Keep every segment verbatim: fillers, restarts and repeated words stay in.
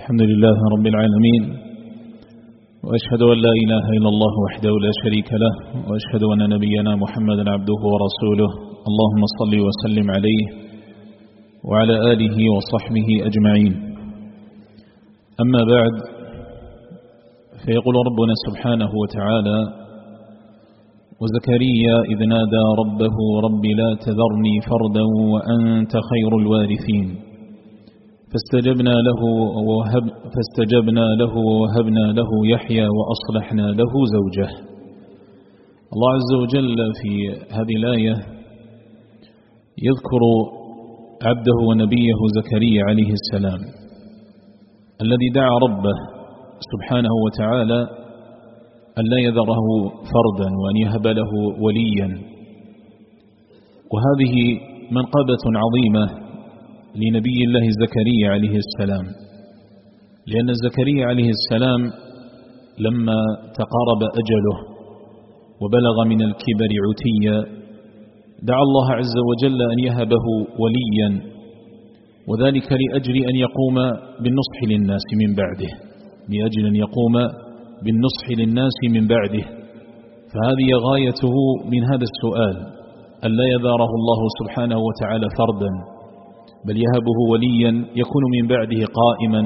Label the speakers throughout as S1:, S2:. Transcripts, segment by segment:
S1: الحمد لله رب العالمين، وأشهد أن لا إله إلا الله وحده لا شريك له، وأشهد أن نبينا محمدا عبده ورسوله. اللهم صل وسلم عليه وعلى آله وصحبه أجمعين. أما بعد، فيقول ربنا سبحانه وتعالى: وزكريا إذ نادى ربه رب لا تذرني فردا وأنت خير الوارثين فاستجبنا له ووهب فاستجبنا له ووهبنا له يحيى وأصلحنا له زوجه. الله عز وجل في هذه الآية يذكر عبده ونبيه زكريا عليه السلام الذي دعا ربه سبحانه وتعالى أن لا يذره فردا وأن يهب له وليا. وهذه منقبة عظيمة لنبي الله زكريا عليه السلام، لأن زكريا عليه السلام لما تقارب أجله وبلغ من الكبر عتيا دعا الله عز وجل أن يهبه وليا، وذلك لأجل أن يقوم بالنصح للناس من بعده لأجل أن يقوم بالنصح للناس من بعده. فهذه غايته من هذا السؤال، أن لا يذاره الله سبحانه وتعالى فردا، بل يهبه وليا يكون من بعده قائما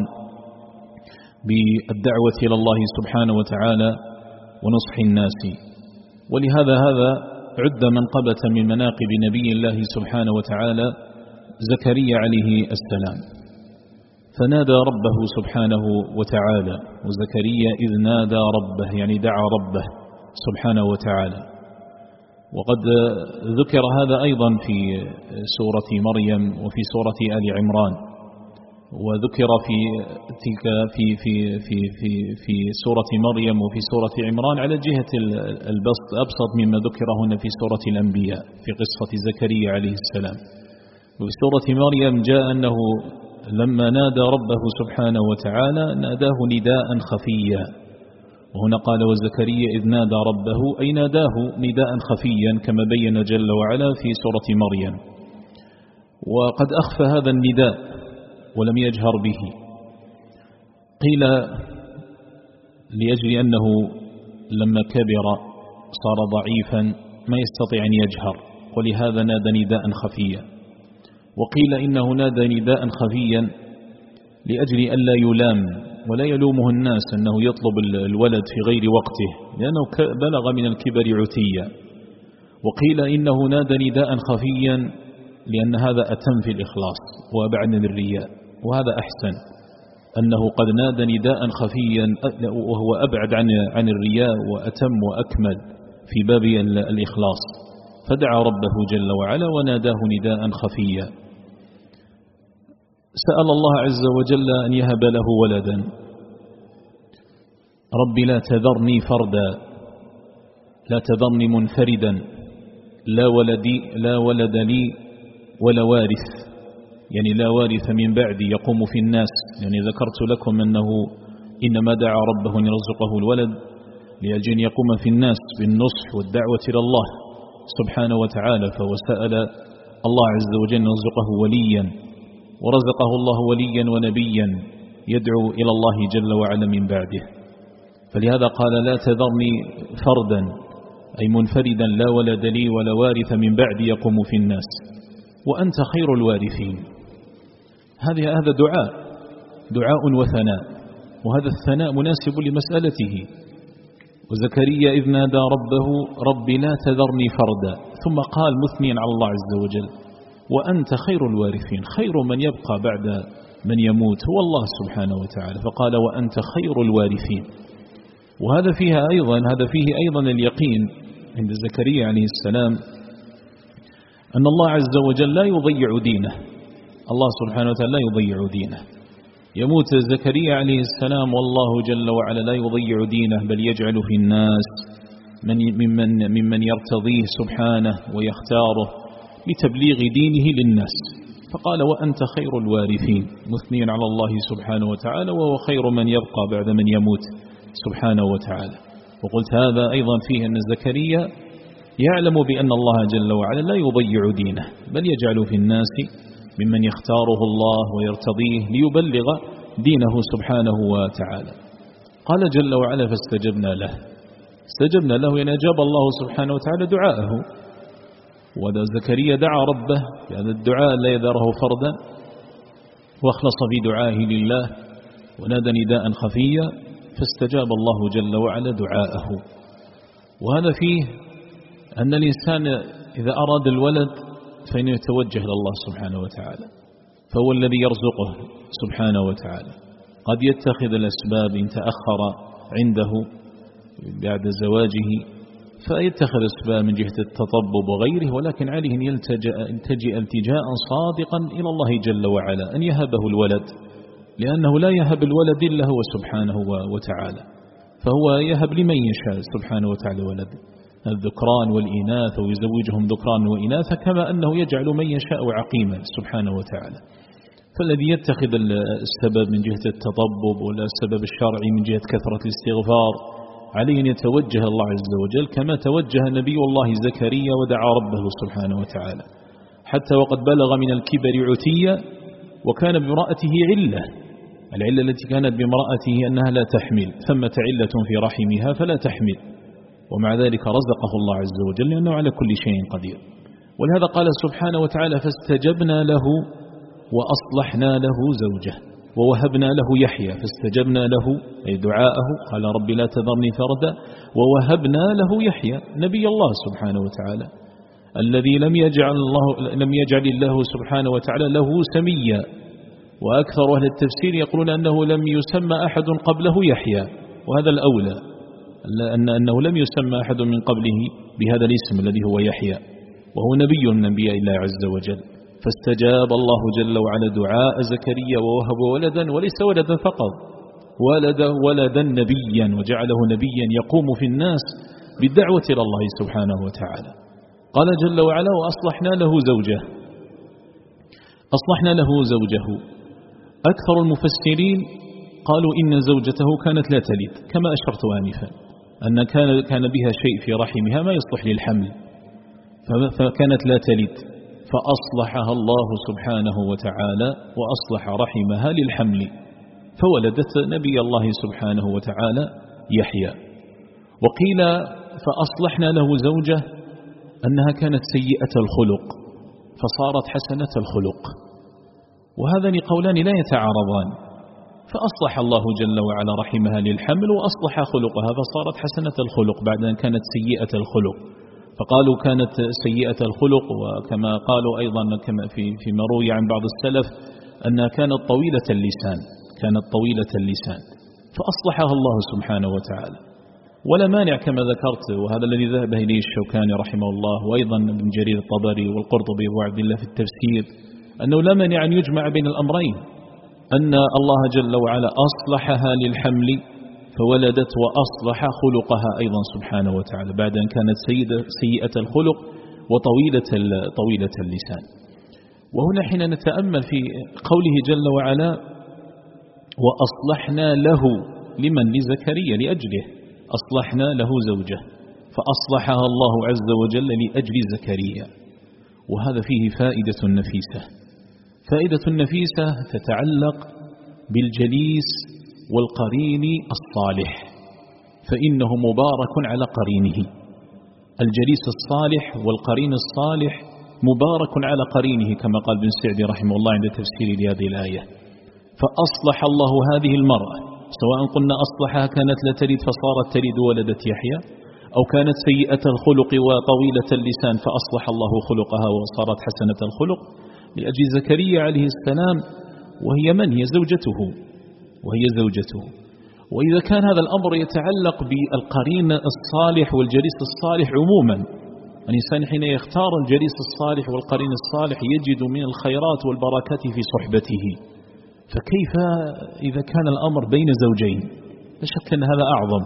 S1: بالدعوة إلى الله سبحانه وتعالى ونصح الناس. ولهذا هذا عد منقبة من مناقب نبي الله سبحانه وتعالى زكريا عليه السلام. فنادى ربه سبحانه وتعالى، وزكريا إذ نادى ربه يعني دعا ربه سبحانه وتعالى. وقد ذكر هذا أيضا في سورة مريم وفي سورة آل عمران، وذكر في تلك في في في في في سورة مريم وفي سورة عمران على جهة البسط أبسط مما ذكر هنا في سورة الأنبياء في قصة زكريا عليه السلام. وفي سورة مريم جاء أنه لما نادى ربه سبحانه وتعالى ناداه نداء خفيا، وهنا قال وزكريا إذ نادى ربه أي ناداه نداء خفيا كما بين جل وعلا في سورة مريم. وقد أخفى هذا النداء ولم يجهر به، قيل لأجل أنه لما كبر صار ضعيفا ما يستطيع أن يجهر، ولهذا نادى نداء خفيا. وقيل إنه نادى نداء خفيا لأجل أن لا يلام ولا يلومه الناس أنه يطلب الولد في غير وقته، لأنه بلغ من الكبر عتيا. وقيل إنه نادى نداء خفيا لأن هذا أتم في الإخلاص وأبعد من الرياء، وهذا أحسن أنه قد نادى نداء خفيا وهو أبعد عن عن الرياء وأتم وأكمل في باب الإخلاص. فدعا ربه جل وعلا وناداه نداء خفيا. سأل الله عز وجل أن يهب له ولدا. رب لا تذرني فردا، لا تذرني منفردا، لا ولدي لا ولد لي ولا وارث، يعني لا وارث من بعدي يقوم في الناس. يعني ذكرت لكم أنه إنما دعا ربه أن يرزقه الولد لأجل أن يقوم في الناس بالنصح والدعوة إلى الله سبحانه وتعالى. فهو سأل الله عز وجل أن يرزقه وليا، ورزقه الله وليا ونبيا يدعو إلى الله جل وعلا من بعده. فلهذا قال لا تذرني فردا أي منفردا لا ولد لي ولا وارث من بعدي يقوم في الناس وأنت خير الوارثين. هذا هذا دعاء دعاء وثناء، وهذا الثناء مناسب لمسألته. وزكريا إذ نادى ربه رب لا تذرني فردا، ثم قال مثنيا على الله عز وجل وأنت خير الوارثين، خير من يبقى بعد من يموت هو الله سبحانه وتعالى. فقال وأنت خير الوارثين. وهذا فيها أيضا هذا فيه أيضا اليقين عند زكريا عليه السلام أن الله عز وجل لا يضيع دينه. الله سبحانه وتعالى لا يضيع دينه. يموت زكريا عليه السلام والله جل وعلا لا يضيع دينه، بل يجعل في الناس من ممن, ممن يرتضيه سبحانه ويختاره لتبليغ دينه للناس. فقال وأنت خير الوارثين مثنيا على الله سبحانه وتعالى، وهو خير من يبقى بعد من يموت سبحانه وتعالى. وقلت هذا أيضا فيه أن زكريا يعلم بأن الله جل وعلا لا يضيع دينه، بل يجعل في الناس ممن يختاره الله ويرتضيه ليبلغ دينه سبحانه وتعالى. قال جل وعلا فاستجبنا له. استجبنا له يعني أجاب الله سبحانه وتعالى دعاءه. وذا زكريا دعا ربه بهذا الدعاء لا يذره فردا، واخلص في دعائه لله ونادى نداء خفيا فاستجاب الله جل وعلا دعاءه. وهذا فيه أن الإنسان إذا أراد الولد فإنه يتوجه إلى الله سبحانه وتعالى، فهو الذي يرزقه سبحانه وتعالى. قد يتخذ الأسباب إن تأخر عنده بعد زواجه فيتخذ أسباب من جهة التطبب وغيره، ولكن عليه أن يلتجئ التجاء صادقا إلى الله جل وعلا أن يهبه الولد، لأنه لا يهب الولد إلا هو سبحانه وتعالى، فهو يهب لمن يشاء سبحانه وتعالى ولد الذكران والإناث، ويزوجهم ذكران وإناث كما أنه يجعل من يشاء عقيما سبحانه وتعالى. فالذي يتخذ السبب من جهة التطبب ولا السبب الشرعي من جهة كثرة الاستغفار عليه أن يتوجه الله عز وجل كما توجه نبي الله زكريا ودعا ربه سبحانه وتعالى، حتى وقد بلغ من الكبر عتيا وكان بامرأته علة، العلة التي كانت بامرأته أنها لا تحمل، ثمة علة في رحمها فلا تحمل، ومع ذلك رزقه الله عز وجل لأنه على كل شيء قدير. ولهذا قال سبحانه وتعالى فاستجبنا له وأصلحنا له زوجه ووهبنا له يحيى، فاستجبنا له أي دعاءه قال رب لا تذرني فردا، ووهبنا له يحيى نبي الله سبحانه وتعالى الذي لم يجعل الله لم يجعل الله سبحانه وتعالى له سميا. وأكثر أهل التفسير يقولون أنه لم يسمى أحد قبله يحيى، وهذا الأولى أن أنه لم يسمى أحد من قبله بهذا الاسم الذي هو يحيى، وهو نبي من أنبياء الله عز وجل. فاستجاب الله جل وعلا دعاء زكريا ووهب ولدا، وليس ولدا فقط، ولد ولدا نبيا وجعله نبيا يقوم في الناس بالدعوة إلى الله سبحانه وتعالى. قال جل وعلا وأصلحنا له زوجه. أصلحنا له زوجه أكثر المفسرين قالوا إن زوجته كانت لا تلد كما أشرت آنفا، أن كان كان بها شيء في رحمها ما يصلح للحمل فكانت لا تلد، فأصلحها الله سبحانه وتعالى وأصلح رحمها للحمل فولدت نبي الله سبحانه وتعالى يحيى. وقيل فأصلحنا له زوجه أنها كانت سيئة الخلق فصارت حسنة الخلق، وهذان قولان لا يتعارضان، فأصلح الله جل وعلا رحمها للحمل وأصلح خلقها فصارت حسنة الخلق بعد أن كانت سيئة الخلق. فقالوا كانت سيئة الخلق، وكما قالوا أيضا كما في فيما روي عن بعض السلف أنها كانت طويلة اللسان كانت طويلة اللسان فأصلحها الله سبحانه وتعالى. ولا مانع كما ذكرت، وهذا الذي ذهب إليه الشوكاني رحمه الله وأيضا ابن جرير الطبري والقرطبي وعبد الله في التفسير، أنه لا مانع أن يجمع بين الأمرين، أن الله جل وعلا أصلحها للحمل فولدت وأصلح خلقها أيضا سبحانه وتعالى بعد أن كانت سيئة الخلق وطويلة طويلة اللسان. وهنا حين نتأمل في قوله جل وعلا وأصلحنا له لمن لزكريا لأجله أصلحنا له زوجه فأصلحها الله عز وجل لأجل زكريا، وهذا فيه فائدة نفيسة فائدة نفيسة تتعلق بالجليس والقرين الصالح، فإنه مبارك على قرينه. الجليس الصالح والقرين الصالح مبارك على قرينه كما قال ابن سعدي رحمه الله عند تفسير لهذه الآية. فأصلح الله هذه المرأة، سواء قلنا أصلحها كانت لا تلد فصارت تلد ولدت يحيى، أو كانت سيئة الخلق وطويلة اللسان فأصلح الله خلقها وصارت حسنة الخلق، لأجل زكريا عليه السلام، وهي من هي زوجته وهي زوجته. وإذا كان هذا الأمر يتعلق بالقرين الصالح والجليس الصالح عموما، الإنسان حين يختار الجليس الصالح والقرين الصالح يجد من الخيرات والبركات في صحبته، فكيف إذا كان الأمر بين زوجين؟ لا شك أن هذا أعظم.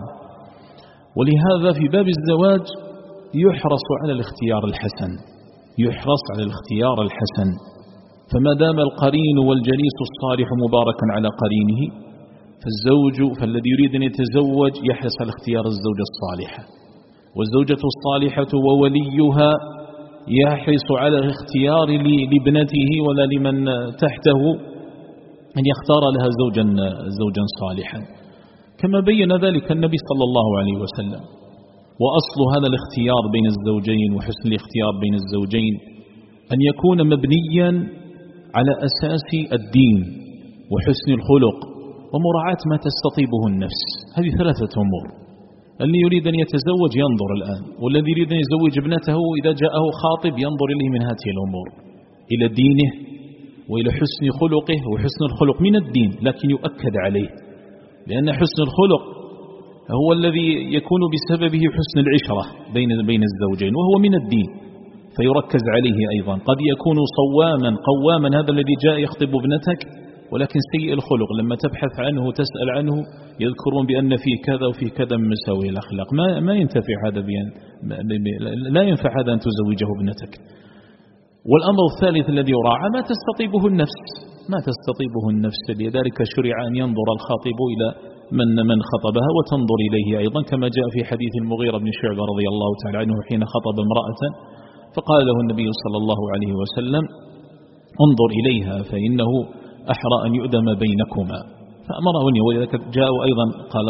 S1: ولهذا في باب الزواج يحرص على الاختيار الحسن يحرص على الاختيار الحسن فما دام القرين والجليس الصالح مباركا على قرينه، فالزوج فالذي يريد أن يتزوج يحرص على اختيار الزوجة الصالحة، والزوجة الصالحة ووليها يحرص على اختيار لابنته ولا لمن تحته أن يختار لها زوجا, زوجا صالحا كما بين ذلك النبي صلى الله عليه وسلم. وأصل هذا الاختيار بين الزوجين وحسن الاختيار بين الزوجين أن يكون مبنيا على أساس الدين وحسن الخلق ومراعاة ما تستطيبه النفس. هذه ثلاثة أمور. اللي يريد أن يتزوج ينظر الآن، والذي يريد أن يزوج ابنته إذا جاءه خاطب ينظر إليه من هذه الأمور، إلى دينه وإلى حسن خلقه. وحسن الخلق من الدين لكن يؤكد عليه، لأن حسن الخلق هو الذي يكون بسببه حسن العشرة بين بين الزوجين، وهو من الدين فيركز عليه أيضا. قد يكون صواما قواما هذا الذي جاء يخطب ابنتك، ولكن سيء الخلق لما تبحث عنه وتسأل عنه يذكرون بأن فيه كذا وفيه كذا من مساوئ الأخلاق. ما ما ينتفع هذا بأن لا ينفع هذا أن تزوجه ابنتك. والأمر الثالث الذي يراعى ما تستطيبه النفس، ما تستطيبه النفس. لذلك شرع أن ينظر الخاطب إلى من من خطبها وتنظر إليه أيضا، كما جاء في حديث المغيرة بن شعبة رضي الله تعالى عنه حين خطب امرأة فقال له النبي صلى الله عليه وسلم انظر إليها فإنه أحرى أن يؤدم بينكما، فأمره. ولذلك جاء أيضا قال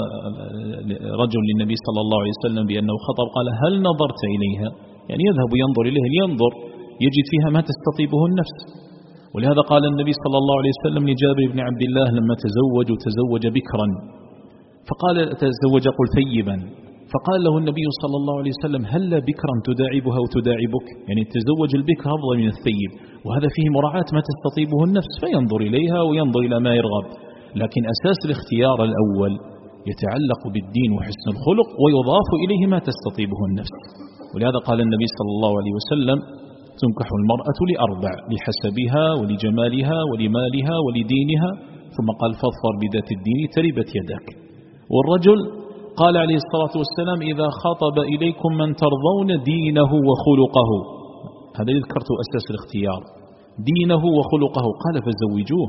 S1: رجل للنبي صلى الله عليه وسلم بأنه خطب قال هل نظرت إليها؟ يعني يذهب ينظر إليها لينظر يجد فيها ما تستطيبه النفس. ولهذا قال النبي صلى الله عليه وسلم لجابر بن عبد الله لما تزوج وتزوج بكرا فقال تزوج قل ثيبا، فقال له النبي صلى الله عليه وسلم هل بكرا تداعبها وتداعبك؟ يعني تزوج البكر أفضل من الثيب، وهذا فيه مراعاة ما تستطيبه النفس، فينظر إليها وينظر إلى ما يرغب. لكن أساس الاختيار الأول يتعلق بالدين وحسن الخلق، ويضاف إليه ما تستطيبه النفس. ولهذا قال النبي صلى الله عليه وسلم تنكح المرأة لأربع: لحسبها ولجمالها ولمالها ولدينها، ثم قال فاظفر بذات الدين تربت يدك. والرجل قال عليه الصلاة والسلام إذا خاطب إليكم من ترضون دينه وخلقه، هذا ذكرت أساس الاختيار، دينه وخلقه، قال فزوجوه.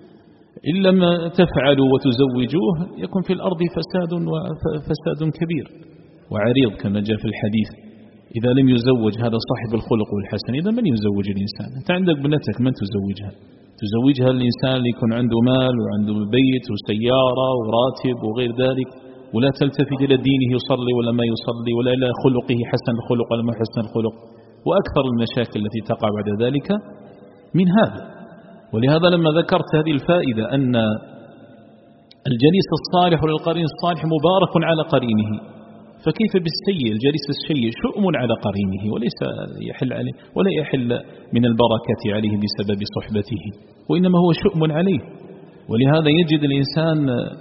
S1: إن لم تفعلوا وتزوجوه يكون في الأرض فساد وفساد كبير وعريض كما جاء في الحديث. إذا لم يزوج هذا صاحب الخلق والحسن، إذا من يزوج الإنسان؟ أنت عندك بنتك من تزوجها؟ تزوجها الإنسان اللي يكون عنده مال وعنده بيت وسيارة وراتب وغير ذلك، ولا تلتفت إلى دينه يصلي ولا ما يصلي، ولا إلى خلقه حسن الخلق ولا ما حسن الخلق، وأكثر المشاكل التي تقع بعد ذلك من هذا. ولهذا لما ذكرت هذه الفائدة أن الجليس الصالح للقرين الصالح مبارك على قرينه، فكيف بالسيء الجليس السيء شؤم على قرينه وليس يحل عليه ولا يحل من البركة عليه بسبب صحبته، وإنما هو شؤم عليه. ولهذا يجد الإنسان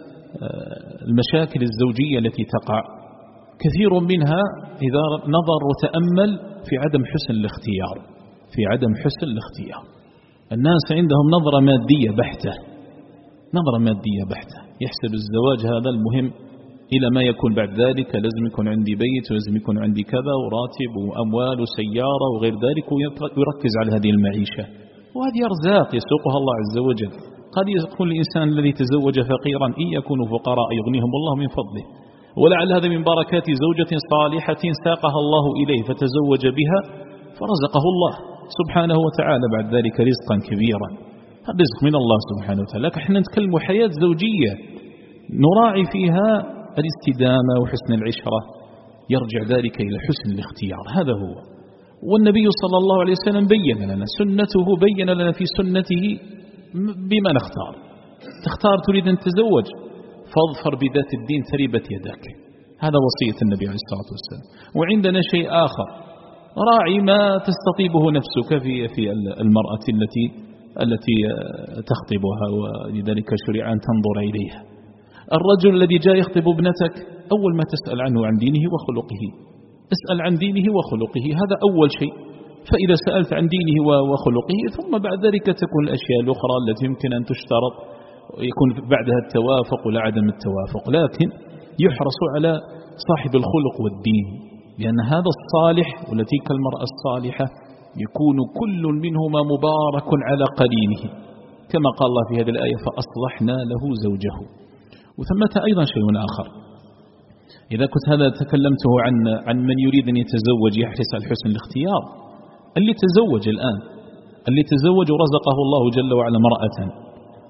S1: المشاكل الزوجية التي تقع كثير منها إذا نظر وتأمل في عدم حسن الاختيار، في عدم حسن الاختيار. الناس عندهم نظرة مادية بحتة، نظرة مادية بحتة، يحسب الزواج هذا المهم إلى ما يكون بعد ذلك، لازم يكون عندي بيت ولازم يكون عندي كذا وراتب وأموال وسيارة وغير ذلك، ويركز على هذه المعيشة. وهذه أرزاق يسوقها الله عز وجل. قد يكون الإنسان الذي تزوج فقيرا إن يكونوا فقراء يغنيهم الله من فضله، ولعل هذا من بركات زوجة صالحة ساقها الله إليه فتزوج بها فرزقه الله سبحانه وتعالى بعد ذلك رزقا كبيرا. هذا رزق من الله سبحانه وتعالى. لكن احنا نتكلم حياة زوجية نراعي فيها الاستدامة وحسن العشرة، يرجع ذلك إلى حسن الاختيار. هذا هو. والنبي صلى الله عليه وسلم بين لنا سنته، بين لنا في سنته بما نختار. تختار تريد أن تزوج فاظفر بذات الدين تربت يدك، هذا وصية النبي عليه الصلاة والسلام. وعندنا شيء آخر، راعي ما تستطيبه نفسك في في المرأة التي التي تخطبها، ولذلك شرع أن تنظر إليها. الرجل الذي جاء يخطب ابنتك أول ما تسأل عنه عن دينه وخلقه، اسأل عن دينه وخلقه، هذا أول شيء. فإذا سألت عن دينه وخلقه ثم بعد ذلك تكون الأشياء الأخرى التي يمكن أن تشترط يكون بعدها التوافق ولا عدم التوافق، لكن يحرص على صاحب الخلق والدين، لأن هذا الصالح وتلك المرأة الصالحة يكون كل منهما مبارك على قرينه، كما قال الله في هذه الآية فأصلحنا له زوجه. وثمة أيضا شيء آخر، إذا كنت هذا تكلمته عن عن من يريد أن يتزوج يحرص على حسن الاختيار، اللي تزوج الآن، اللي تزوج ورزقه الله جل وعلا امرأة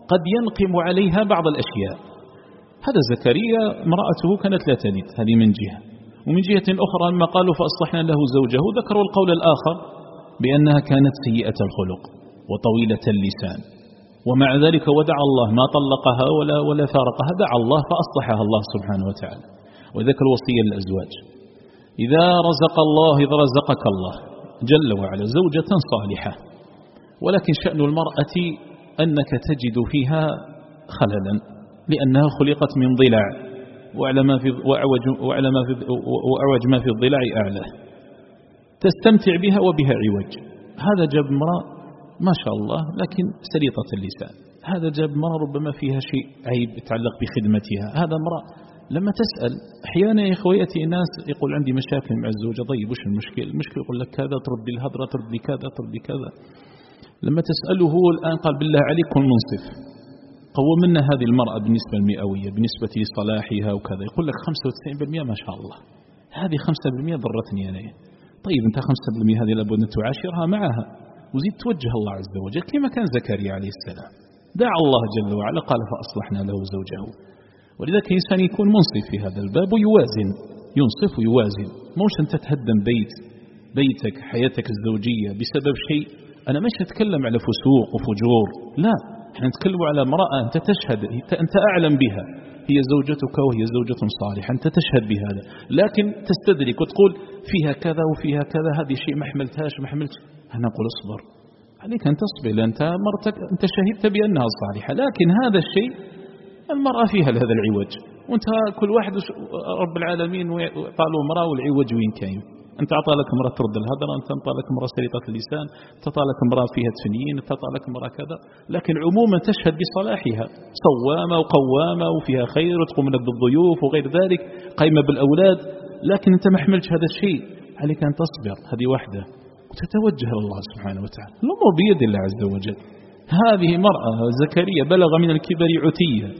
S1: قد ينقم عليها بعض الأشياء. هذا زكريا امرأته كانت لا تلد، هذه من جهة. ومن جهة أخرى لما قالوا فأصلحنا له زوجه ذكروا القول الآخر بأنها كانت سيئة الخلق وطويلة اللسان، ومع ذلك ودع الله ما طلقها ولا ولا فارقها، دعا الله فأصلحها الله سبحانه وتعالى. وذكر الوصية للأزواج: إذا رزق الله إذا رزقك الله جل وعلا زوجة صالحة، ولكن شأن المرأة أنك تجد فيها خللا، لأنها خلقت من ضلع، وأعلى ما في وأعوج وأعلى ما في وأعوج ما في الضلع أعلى، تستمتع بها وبها عوج. هذا جاب امرأة ما شاء الله لكن سليطة اللسان، هذا جاب امرأة ربما فيها شيء عيب يتعلق بخدمتها، هذا امرأة لما تسأل أحيانا يا إخويتي ناس يقول عندي مشاكل مع الزوجة. طيب وش المشكلة؟ المشكلة يقول لك كذا، ترد الهضرة، ترد لي كذا، ترد لي كذا. لما تسأله هو الآن قال بالله عليك كن منصف، قومنا هذه المرأة بالنسبة المئوية بالنسبة لصلاحها وكذا، يقول لك خمسة وتسعين بالمئة ما شاء الله، هذه خمسة بالمئة ضرتني أنا. طيب أنت خمسة بالمئة هذه لابد أن تعاشرها معها وزيد توجه الله عز وجل كما كان زكريا عليه السلام، دعا الله جل وعلا قال فأصلحنا له زوجه. ولذلك الإنسان يكون منصف في هذا الباب ويوازن، ينصف ويوازن. موش أنت تهدم بيت بيتك حياتك الزوجية بسبب شيء. أنا مش أتكلم على فسوق وفجور، لا، احنا نتكلم على امرأة أنت تشهد، أنت أعلم بها، هي زوجتك وهي زوجة صالحة، أنت تشهد بهذا، لكن تستدرك وتقول فيها كذا وفيها كذا، هذه شيء ما حملتهاش ما حملت. أنا أقول اصبر، عليك أن تصبر، أنت مرتك أنت شهدت بأنها صالحة، لكن هذا الشيء المرأة فيها لهذا العوج، وانت كل واحد رب العالمين قالوا امرأة والعوج وين كاين. انت اعطى لك امرأة ترد الهدر، انت اعطى لك امرأة سليطة اللسان، انت اعطى لك امرأة فيها تفنين، انت اعطى لك امرأة كذا، لكن عموما تشهد بصلاحها، صوامة وقوامة وفيها خير وتقوم لك بالضيوف وغير ذلك، قائمة بالأولاد، لكن انت ما حملتش هذا الشيء، عليك أن تصبر، هذه واحدة، وتتوجه الله سبحانه وتعالى. الأمور بيد الله عز وجل. هذه مرأة زكريا بلغ من الكبر عتية،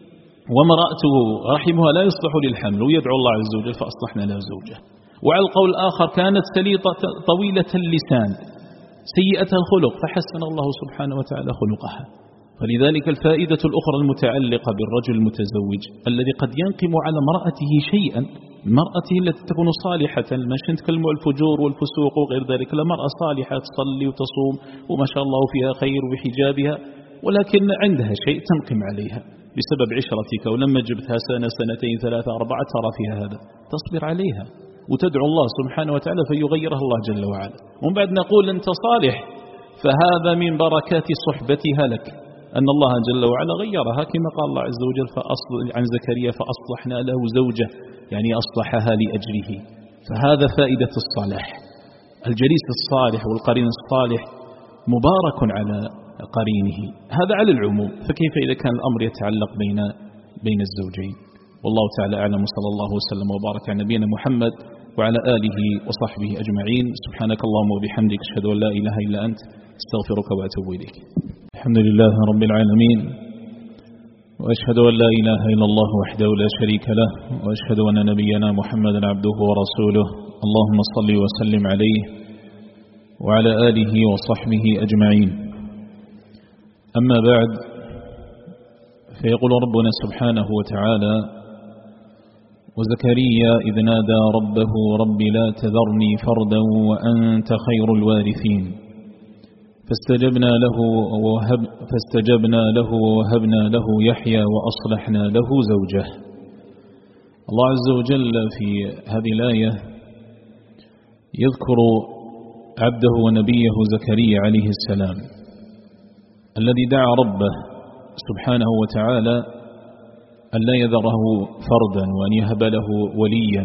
S1: ومرأته رحمها لا يصلح للحمل، ويدعو الله عز وجل فأصلحنا له زوجه. وعلى القول الآخر كانت سليطة طويلة اللسان سيئة الخلق فحسن الله سبحانه وتعالى خلقها. فلذلك الفائدة الأخرى المتعلقة بالرجل المتزوج الذي قد ينقم على امرأته شيئا، مرأته التي تكون صالحة، مش نتكلم عن الفجور والفسوق وغير ذلك، لا، مرأة صالحة تصلي وتصوم وما شاء الله فيها خير وبحجابها، ولكن عندها شيء تنقم عليها بسبب عشرتك، ولما جبتها سنة سنتين ثلاثة أربعة ترى فيها هذا، تصبر عليها وتدعو الله سبحانه وتعالى فيغيرها الله جل وعلا. ومن بعد نقول أنت صالح، فهذا من بركات صحبتها لك أن الله جل وعلا غيرها، كما قال الله عز وجل فأصل عن زكريا فأصلحنا له زوجه، يعني أصلحها لأجله. فهذا فائدة الصلاح، الجليس الصالح والقرين الصالح مبارك على قرينه، هذا على العموم، فكيف إذا كان الأمر يتعلق بين بين الزوجين؟ والله تعالى أعلم، صلى الله وسلم وبارك على نبينا محمد وعلى آله وصحبه أجمعين. سبحانك اللهم وبحمدك، أشهد أن لا إله إلا أنت، استغفرك وأتوب إليك. الحمد لله رب العالمين، وأشهد أن لا إله إلا الله وحده لا شريك له، وأشهد أن نبينا محمدا عبده ورسوله، اللهم صل وسلم عليه وعلى آله وصحبه أجمعين. أما بعد، فيقول ربنا سبحانه وتعالى: وزكريا إذ نادى ربه رب لا تذرني فردا وأنت خير الوارثين فاستجبنا له وهب فاستجبنا له ووهبنا له يحيى وأصلحنا له زوجه. الله عز وجل في هذه الآية يذكر عبده ونبيه زكريا عليه السلام الذي دعا ربه سبحانه وتعالى أن لا يذره فردا وأن يهب له وليا.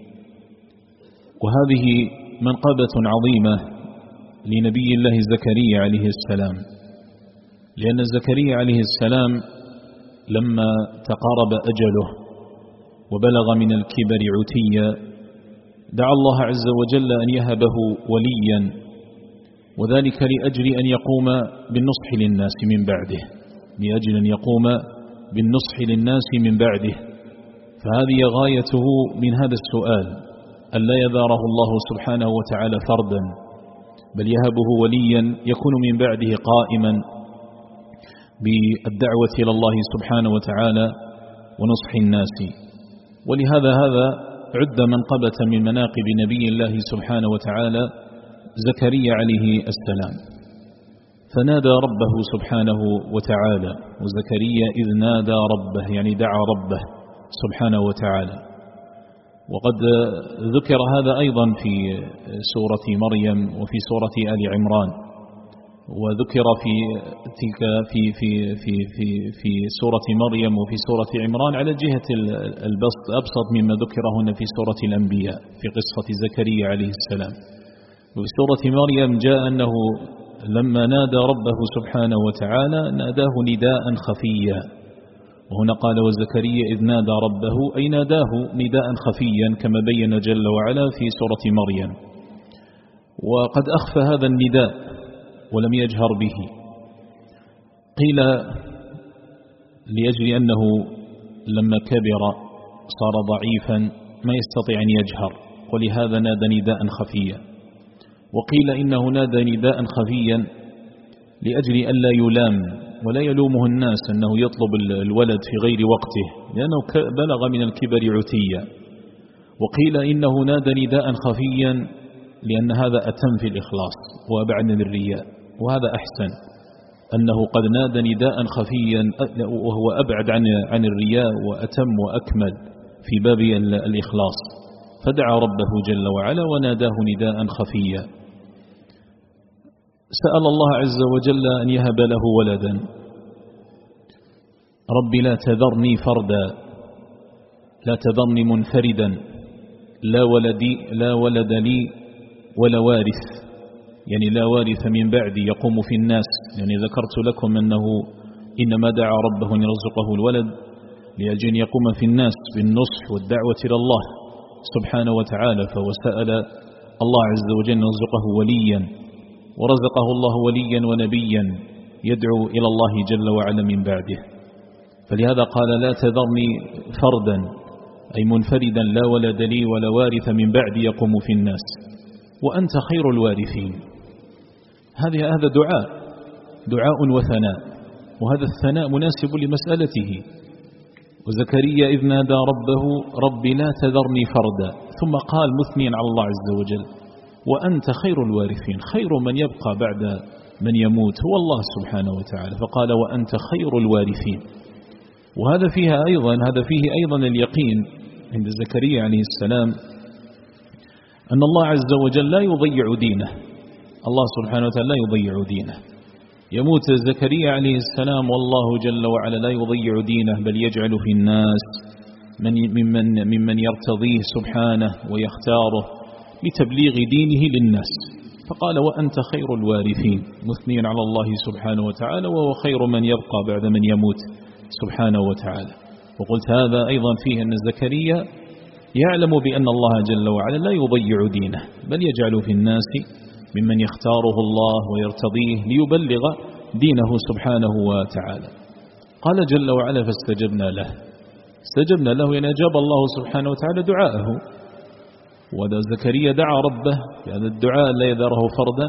S1: وهذه منقبة عظيمة لنبي الله زكريا عليه السلام، لأن زكريا عليه السلام لما تقارب أجله وبلغ من الكبر عتيا دعا الله عز وجل أن يهبه وليا، وذلك لأجل أن يقوم بالنصح للناس من بعده، لأجل أن يقوم بالنصح للناس من بعده. فهذه غايته من هذا السؤال، أن لا يذاره الله سبحانه وتعالى فردا، بل يهبه وليا يكون من بعده قائما بالدعوة إلى الله سبحانه وتعالى ونصح الناس. ولهذا هذا عد منقبة من مناقب نبي الله سبحانه وتعالى زكريا عليه السلام، فنادى ربه سبحانه وتعالى. وزكريا إذ نادى ربه يعني دعا ربه سبحانه وتعالى. وقد ذكر هذا أيضا في سورة مريم وفي سورة آل عمران، وذكر في تلك في في في في في سورة مريم وفي سورة عمران على جهة البسط أبسط مما ذكر هنا في سورة الأنبياء في قصة زكريا عليه السلام. وفي سورة مريم جاء أنه لما نادى ربه سبحانه وتعالى ناداه نداء خفيا، وهنا قال وزكريا إذ نادى ربه أي ناداه نداء خفيا كما بين جل وعلا في سورة مريم. وقد أخفى هذا النداء ولم يجهر به، قيل لأجل أنه لما كبر صار ضعيفا ما يستطيع أن يجهر، ولهذا نادى نداء خفيا. وقيل إنه نادى نداء خفيا لأجل أن لا يلام ولا يلومه الناس أنه يطلب الولد في غير وقته، لأنه بلغ من الكبر عتيا. وقيل إنه نادى نداء خفيا لأن هذا أتم في الإخلاص وأبعد من الرياء، وهذا أحسن أنه قد نادى نداء خفيا وهو أبعد عن عن الرياء وأتم وأكمل في باب الإخلاص. فدعا ربه جل وعلا وناداه نداء خفيا. سأل الله عز وجل أن يهب له ولدا. رب لا تذرني فردا، لا تذرني منفردا، لا ولدي لا ولد لي ولا وارث، يعني لا وارث من بعدي يقوم في الناس. يعني ذكرت لكم أنه إنما دعا ربه أن يرزقه الولد لأجل أن يقوم في الناس بالنصح والدعوة إلى الله سبحانه وتعالى. فهو سأل الله عز وجل أن يرزقه وليا، ورزقه الله وليا ونبيا يدعو إلى الله جل وعلا من بعده. فلهذا قال لا تذرني فردا أي منفردا لا ولد لي ولا وارث من بعدي يقوم في الناس وأنت خير الوارثين. هذا هذا دعاء دعاء وثناء، وهذا الثناء مناسب لمسألته. وزكريا إذ نادى ربه رب لا تذرني فردا، ثم قال مثنيا على الله عز وجل وأنت خير الوارثين، خير من يبقى بعد من يموت هو الله سبحانه وتعالى. فقال وأنت خير الوارثين. وهذا فيها أيضا هذا فيه أيضا اليقين عند زكريا عليه السلام أن الله عز وجل لا يضيع دينه. الله سبحانه وتعالى لا يضيع دينه. يموت زكريا عليه السلام والله جل وعلا لا يضيع دينه، بل يجعل في الناس من ممن, ممن يرتضيه سبحانه ويختاره لتبليغ دينه للناس. فقال وأنت خير الوارثين مثنيا على الله سبحانه وتعالى، وهو خير من يبقى بعد من يموت سبحانه وتعالى. وقلت هذا أيضا فيه أن زكريا يعلم بأن الله جل وعلا لا يضيع دينه، بل يجعل في الناس ممن يختاره الله ويرتضيه ليبلغ دينه سبحانه وتعالى. قال جل وعلا فاستجبنا له. استجبنا له يعني أجاب الله سبحانه وتعالى دعاءه. وذا زكريا دعا ربه بهذا الدعاء لا يذره فردا،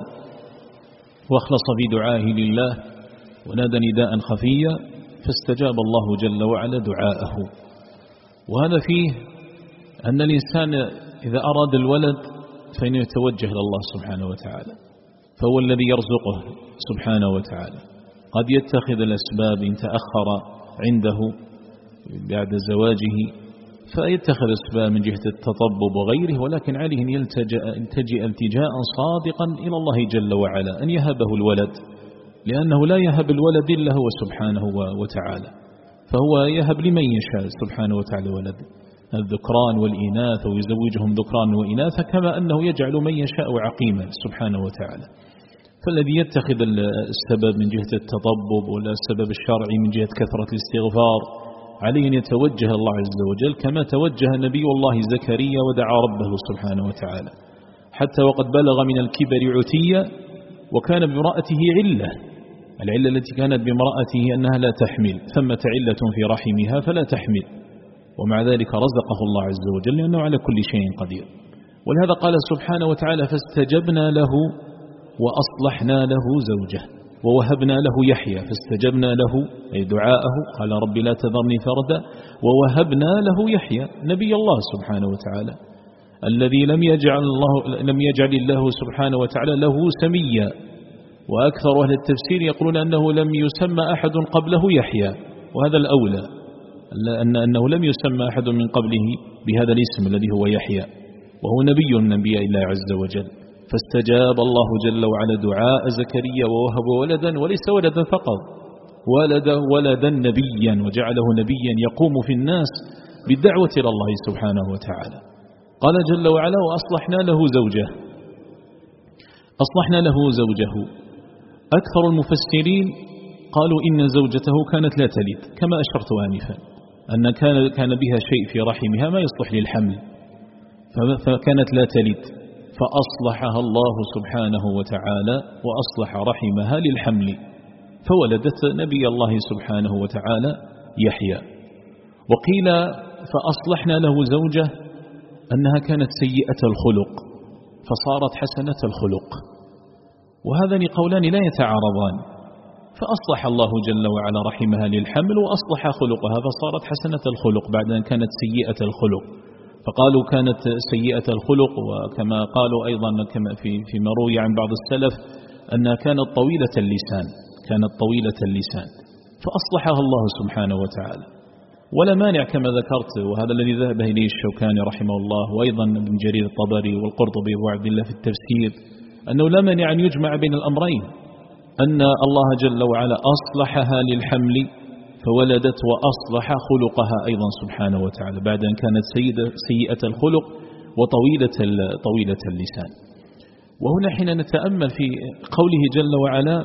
S1: واخلص في دعائه لله ونادى نداء خفيا، فاستجاب الله جل وعلا دعاءه. وهذا فيه أن الإنسان إذا أراد الولد فإنه يتوجه إلى الله سبحانه وتعالى، فهو الذي يرزقه سبحانه وتعالى. قد يتخذ الأسباب إن تأخر عنده بعد زواجه فيتخذ أسباب من جهة التطبب وغيره، ولكن عليه أن يلتجئ التجاء صادقا إلى الله جل وعلا أن يهبه الولد، لأنه لا يهب الولد إلا هو سبحانه وتعالى. فهو يهب لمن يشاء سبحانه وتعالى ولد الذكران والإناث، ويزوجهم ذكران وإناث، كما أنه يجعل من يشاء عقيما سبحانه وتعالى. فالذي يتخذ السبب من جهة التطبب ولا السبب الشرعي من جهة كثرة الاستغفار عليه أن يتوجه الله عز وجل كما توجه نبي الله زكريا ودعا ربه سبحانه وتعالى، حتى وقد بلغ من الكبر عتيا وكان بامرأته علة. العلة التي كانت بامرأته أنها لا تحمل، ثمة علة في رحمها فلا تحمل، ومع ذلك رزقه الله عز وجل لأنه على كل شيء قدير. ولهذا قال سبحانه وتعالى فاستجبنا له وأصلحنا له زوجه، ووهبنا له يحيى فاستجبنا له أي دعاءه قال رب لا تذرني فردا ووهبنا له يحيى نبي الله سبحانه وتعالى الذي لم يجعل الله لم يجعل الله سبحانه وتعالى له سميا. وأكثر أهل التفسير يقولون أنه لم يسمى أحد قبله يحيى، وهذا الأولى أن أنه لم يسمى أحد من قبله بهذا الاسم الذي هو يحيى، وهو نبي من أنبياء الله عز وجل. فاستجاب الله جل وعلا دعاء زكريا ووهب ولدا، وليس ولدا فقط، ولد ولدا نبيا وجعله نبيا يقوم في الناس بالدعوة إلى الله سبحانه وتعالى. قال جل وعلا وأصلحنا له زوجه. أصلحنا له زوجه. أكثر المفسرين قالوا إن زوجته كانت لا تلد كما أشرت آنفا، أن كان كان بها شيء في رحمها ما يصلح للحمل فكانت لا تلد، فأصلحها الله سبحانه وتعالى وأصلح رحمها للحمل فولدت نبي الله سبحانه وتعالى يحيى. وقيل فأصلحنا له زوجه أنها كانت سيئة الخلق فصارت حسنة الخلق، وهذان قولان لا يتعارضان، فأصلح الله جل وعلا رحمها للحمل وأصلح خلقها فصارت حسنة الخلق بعد أن كانت سيئة الخلق. فقالوا كانت سيئة الخلق، وكما قالوا أيضا كما في فيما روي عن بعض السلف أنها كانت طويلة اللسان كانت طويلة اللسان فأصلحها الله سبحانه وتعالى. ولا مانع كما ذكرت، وهذا الذي ذهب إليه الشوكاني رحمه الله وأيضا ابن جرير الطبري والقرطبي وعبد الله في التفسير، أنه لا مانع أن يجمع بين الأمرين، أن الله جل وعلا أصلحها للحمل فولدت وأصلح خلقها أيضا سبحانه وتعالى بعد أن كانت سيئة الخلق وطويلة طويلة اللسان. وهنا حين نتأمل في قوله جل وعلا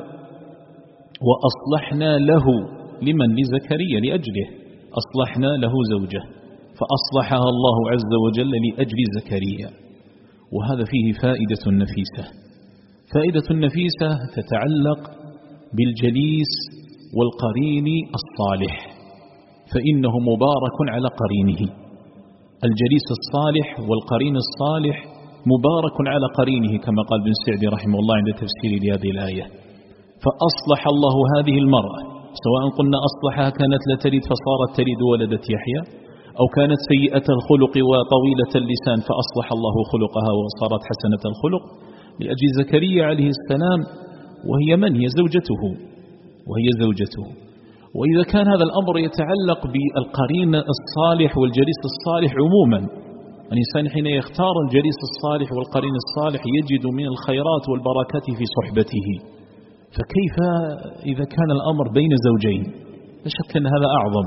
S1: وأصلحنا له لمن لزكريا لأجله أصلحنا له زوجه فأصلحها الله عز وجل لأجل زكريا، وهذا فيه فائدة نفيسة فائدة نفيسة تتعلق بالجليس والقرين الصالح، فإنه مبارك على قرينه. الجليس الصالح والقرين الصالح مبارك على قرينه كما قال ابن سعدي رحمه الله عند تفسير لهذه الآية. فأصلح الله هذه المرأة، سواء قلنا أصلحها كانت لا تلد فصارت تلد ولدت يحيى، أو كانت سيئة الخلق وطويلة اللسان فأصلح الله خلقها وصارت حسنة الخلق، لأجل زكريا عليه السلام، وهي من هي زوجته وهي زوجته. وإذا كان هذا الأمر يتعلق بالقرين الصالح والجليس الصالح عموما، الإنسان حين يختار الجليس الصالح والقرين الصالح يجد من الخيرات والبركات في صحبته، فكيف إذا كان الأمر بين زوجين؟ لا شك أن هذا أعظم.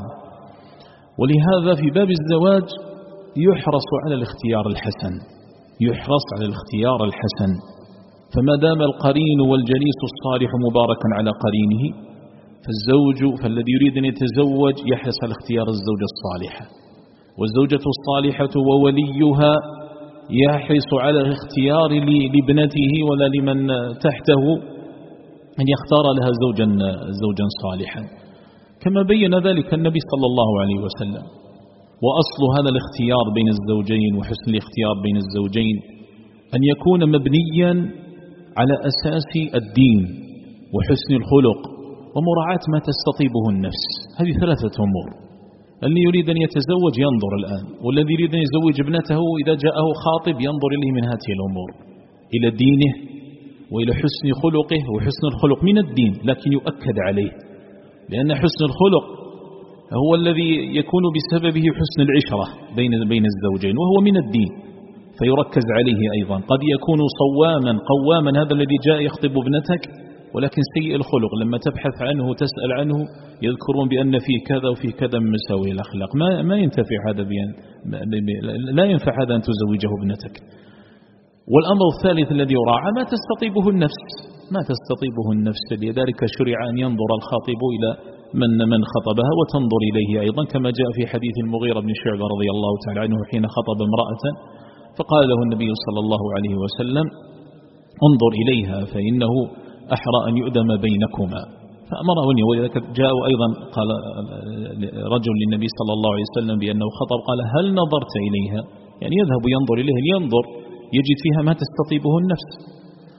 S1: ولهذا في باب الزواج يحرص على الاختيار الحسن يحرص على الاختيار الحسن فما دام القرين والجليس الصالح مباركا على قرينه، فالزوج فالذي يريد أن يتزوج يحرص على اختيار الزوجة الصالحة، والزوجة الصالحة ووليها يحرص على اختيار لابنته ولا لمن تحته أن يختار لها زوجا زوجا صالحا، كما بين ذلك النبي صلى الله عليه وسلم. وأصل هذا الاختيار بين الزوجين وحسن الاختيار بين الزوجين أن يكون مبنيا على أساس الدين وحسن الخلق ومراعاة ما تستطيبه النفس. هذه ثلاثة أمور. اللي يريد أن يتزوج ينظر الآن، والذي يريد أن يزوج ابنته إذا جاءه خاطب ينظر إليه من هذه الأمور، إلى دينه وإلى حسن خلقه، وحسن الخلق من الدين لكن يؤكد عليه، لأن حسن الخلق هو الذي يكون بسببه حسن العشرة بين بين الزوجين، وهو من الدين فيركز عليه أيضا. قد يكون صواما قواما هذا الذي جاء يخطب ابنتك، ولكن سيء الخلق لما تبحث عنه تسأل عنه يذكرون بأن فيه كذا وفيه كذا من مساوئ الأخلاق، ما ما ينتفع هذا بيان لا ينفع هذا أن تزوجه ابنتك. والأمر الثالث الذي يراعى ما تستطيبه النفس ما تستطيبه النفس لذلك شرع أن ينظر الخاطب إلى من من خطبها وتنظر إليه أيضا، كما جاء في حديث المغيرة بن شعبة رضي الله تعالى عنه حين خطب امرأة فقال له النبي صلى الله عليه وسلم انظر إليها فإنه أحرى أن يؤدم بينكما، فأمره. ولذلك جاء أيضا قال رجل للنبي صلى الله عليه وسلم بأنه خطب قال هل نظرت إليها؟ يعني يذهب ينظر إليها لينظر يجد فيها ما تستطيبه النفس.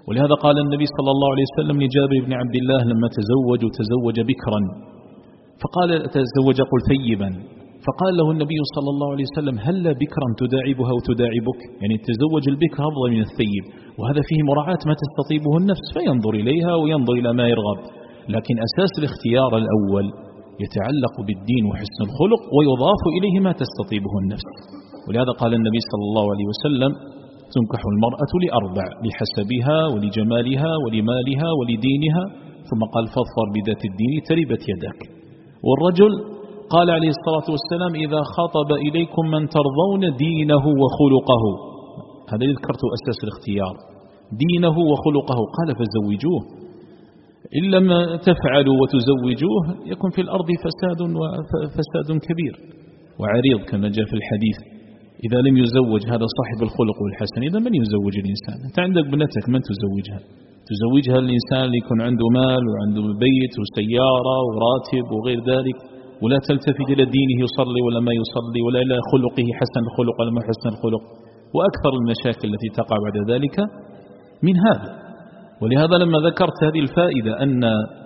S1: ولهذا قال النبي صلى الله عليه وسلم لجابر بن عبد الله لما تزوج وتزوج بكرا فقال تزوج قل ثيبا، فقال له النبي صلى الله عليه وسلم هل بكرا تداعبها وتداعبك، يعني تزوج البكر أفضل من الثيب، وهذا فيه مراعاة ما تستطيبه النفس فينظر إليها وينظر إلى ما يرغب. لكن أساس الاختيار الأول يتعلق بالدين وحسن الخلق ويضاف إليه ما تستطيبه النفس. ولهذا قال النبي صلى الله عليه وسلم تنكح المرأة لأربع: لحسبها ولجمالها ولمالها ولدينها، ثم قال فاظفر بذات الدين تربت يدك. والرجل قال عليه الصلاة والسلام إذا خاطب إليكم من ترضون دينه وخلقه، هذا ذكرت أساس الاختيار، دينه وخلقه، قال فزوجوه، إن لم تفعلوا وتزوجوه يكون في الأرض فساد وفساد كبير وعريض كما جاء في الحديث. إذا لم يزوج هذا صاحب الخلق والحسن، إذا من يزوج الإنسان؟ أنت عندك بنتك من تزوجها؟ تزوجها الإنسان اللي يكون عنده مال وعنده بيت وسيارة وراتب وغير ذلك، ولا تلتفت إلى دينه يصلي ولا ما يصلي، ولا إلى خلقه حسن الخلق ولا ما حسن الخلق، وأكثر المشاكل التي تقع بعد ذلك من هذا. ولهذا لما ذكرت هذه الفائدة أن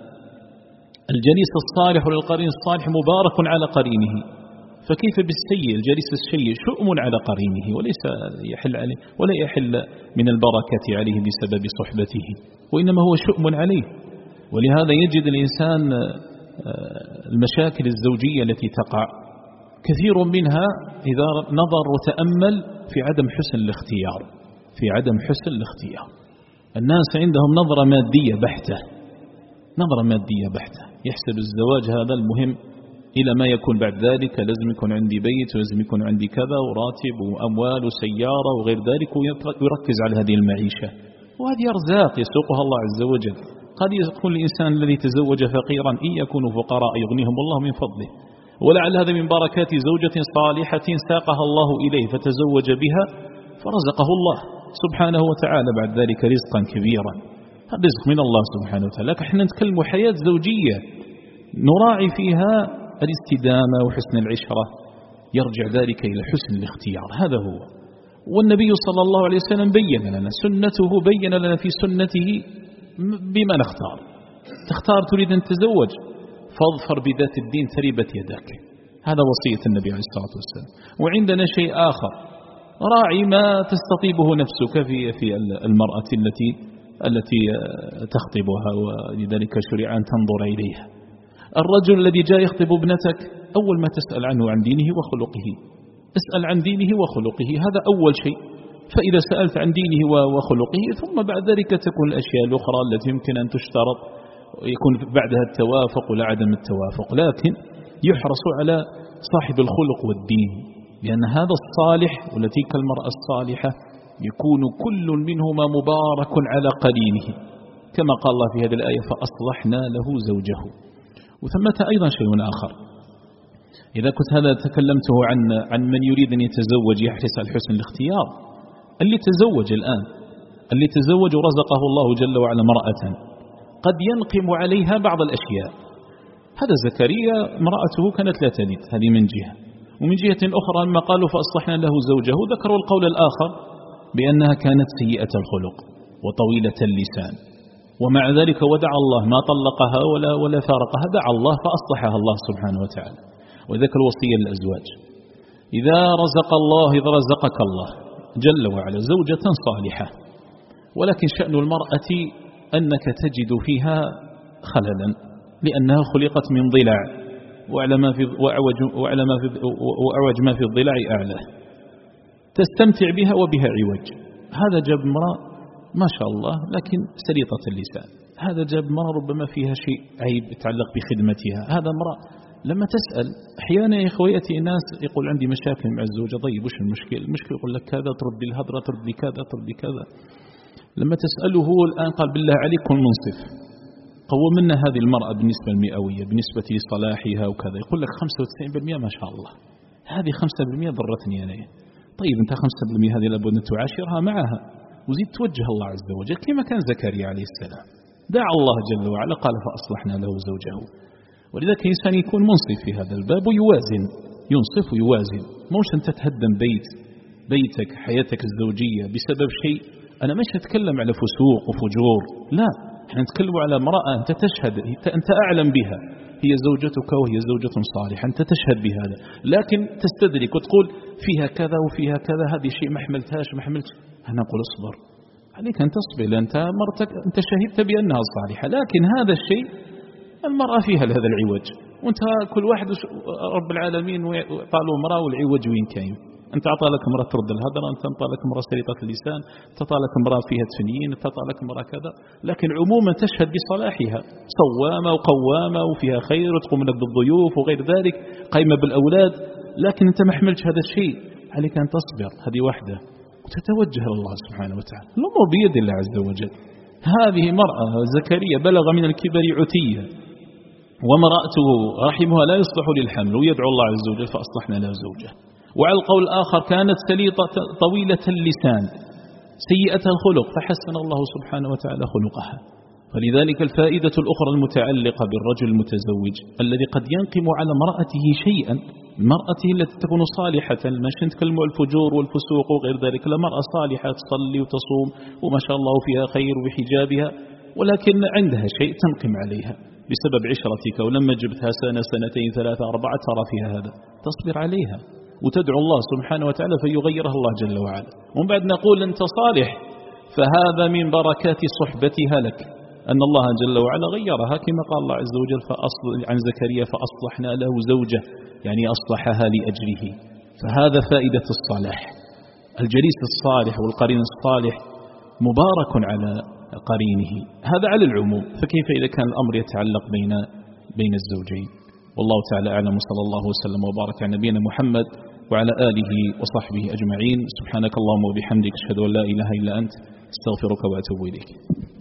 S1: الجليس الصالح للقرين الصالح مبارك على قرينه، فكيف بالسيء الجليس السيء شؤم على قرينه وليس يحل عليه ولا يحل من البركة عليه بسبب صحبته، وإنما هو شؤم عليه. ولهذا يجد الإنسان المشاكل الزوجية التي تقع كثير منها إذا نظر وتأمل في عدم حسن الاختيار، في عدم حسن الاختيار. الناس عندهم نظرة مادية بحتة، نظرة مادية بحتة، يحسب الزواج هذا المهم إلى ما يكون بعد ذلك، لازم يكون عندي بيت ولازم يكون عندي كذا وراتب وأموال وسيارة وغير ذلك، ويركز على هذه المعيشة، وهذه أرزاق يسوقها الله عز وجل. قد يكون الإنسان الذي تزوج فقيرا إن يكونوا فقراء يغنيهم الله من فضله، ولعل هذا من بركات زوجة صالحة ساقها الله إليه فتزوج بها فرزقه الله سبحانه وتعالى بعد ذلك رزقا كبيرا، الرزق من الله سبحانه وتعالى. لكن احنا نتكلم حياة زوجية نراعي فيها الاستدامة وحسن العشرة، يرجع ذلك إلى حسن الاختيار، هذا هو. والنبي صلى الله عليه وسلم بين لنا سنته، بين لنا في سنته بما نختار. تختار تريد أن تزوج فاظفر بذات الدين تربت يدك، هذا وصية النبي عليه الصلاة والسلام. وعندنا شيء آخر، راعي ما تستطيبه نفسك في في المرأة التي التي تخطبها، ولذلك شرع أن تنظر إليها. الرجل الذي جاء يخطب ابنتك أول ما تسأل عنه عن دينه وخلقه، اسأل عن دينه وخلقه، هذا أول شيء. فإذا سألت عن دينه وخلقه ثم بعد ذلك تكون الأشياء الأخرى التي يمكن أن تشترط يكون بعدها التوافق ولا عدم التوافق، لكن يحرص على صاحب الخلق والدين، لأن هذا الصالح ولتلك المرأة الصالحة يكون كل منهما مبارك على قرينه، كما قال الله في هذه الآية فأصلحنا له زوجه. وثمة أيضا شيء آخر، إذا كنت هذا تكلمته عن عن من يريد أن يتزوج يحرص على حسن الاختيار، اللي تزوج الآن، اللي تزوج ورزقه الله جل وعلا امرأة قد ينقم عليها بعض الأشياء. هذا زكريا امرأته كانت لا تلد، هذه من جهة، ومن جهة أخرى لما قالوا فأصلحنا له زوجه ذكروا القول الآخر بأنها كانت سيئة الخلق وطويلة اللسان، ومع ذلك ودع الله ما طلقها ولا ولا فارقها، دعا الله فأصلحها الله سبحانه وتعالى. وذلك الوصية للأزواج، إذا رزق الله إذا رزقك الله جل وعلا زوجة صالحة، ولكن شأن المرأة أنك تجد فيها خللا، لأنها خلقت من ضلع، وأعلى ما في وأعوج وأعلى ما في وأعوج ما في الضلع أعلى، تستمتع بها وبها عوج. هذا جاب امرأة ما شاء الله لكن سليطة اللسان، هذا جاب امرأة ربما فيها شيء عيب يتعلق بخدمتها، هذا امرأة لما تسأل أحيانا يا إخويتي الناس يقول عندي مشاكل مع الزوجة، طيب وش المشكلة؟ المشكلة يقول لك كذا، ترد الهضرة، ترد كذا، ترد كذا. لما تسأله هو الآن قال بالله عليك كن منصف، قوم منا هذه المرأة بالنسبة المئوية بالنسبة لصلاحها وكذا، يقول لك خمسة وتسعين بالمئة ما شاء الله، هذه خمسة بالمئة ضرتني أنا. طيب أنت خمسة بالمئة هذه لابد أن تعاشرها معها وزيد توجه الله عز وجل كما كان زكريا عليه السلام، دعا الله جل وعلا قال فأصلحنا له زوجه. ولذلك الإنسان يكون منصف في هذا الباب ويوازن، ينصف ويوازن، موش أنت تهدم بيت بيتك حياتك الزوجية بسبب شيء أنا مش أتكلم على فسوق وفجور، لا، احنا نتكلم على امرأة أنت تشهد، أنت أعلم بها، هي زوجتك وهي زوجة صالحة، أنت تشهد بهذا، لكن تستدرك وتقول فيها كذا وفيها كذا، هذه شيء ما حملتهاش ما حملتش. أنا أقول اصبر، عليك أن تصبر، أنت مرتك أنت شهدت بأنها صالحة، لكن هذا الشيء المرأة فيها هذا العوج، وانت كل واحد رب العالمين طالوا امرأة والعوج وين كاين. انت عطى لك امرأة ترد الهدر، انت عطى لك امرأة سليطة اللسان، انت عطى لك امرأة فيها تفنيين، انت عطى لك امرأة كذا، لكن عموما تشهد بصلاحها، صوامة وقوامة وفيها خير وتقوم لك بالضيوف وغير ذلك، قايمة بالأولاد، لكن انت ما حملتش هذا الشيء، عليك أن تصبر، هذه واحدة، وتتوجه لله سبحانه وتعالى. الأمور بيد الله عز وجل. هذه مرأة زكريا بلغ من الكبر عتية، وامرأته رحمها لا يصلح للحمل، ويدعو الله عز وجل فأصلحنا لها زوجه. وعلى القول الآخر كانت سليطة طويلة اللسان سيئة الخلق، فحسن الله سبحانه وتعالى خلقها. فلذلك الفائدة الأخرى المتعلقة بالرجل المتزوج الذي قد ينقم على امرأته شيئا، مرأته التي تكون صالحة، مش نتكلم عن الفجور والفسوق وغير ذلك، لا، مرأة صالحة تصلي وتصوم وما شاء الله فيها خير وبحجابها، ولكن عندها شيء تنقم عليها بسبب عشرتك، ولما جبتها سنة سنتين ثلاثة أربعة ترى فيها هذا، تصبر عليها وتدعو الله سبحانه وتعالى فيغيرها الله جل وعلا. ومن بعد نقول أنت صالح، فهذا من بركات صحبتها لك، أن الله جل وعلا غيرها كما قال الله عز وجل فأصل عن زكريا فأصلحنا له زوجه، يعني أصلحها لأجله. فهذا فائدة الصلاح، الجليس الصالح والقرين الصالح مبارك على قرينه، هذا على العموم، فكيف إذا كان الأمر يتعلق بين بين الزوجين؟ والله تعالى أعلم، صلى الله وسلم وبارك على نبينا محمد وعلى آله وصحبه أجمعين. سبحانك اللهم وبحمدك، أشهد أن لا إله إلا أنت، استغفرك وأتوب إليك.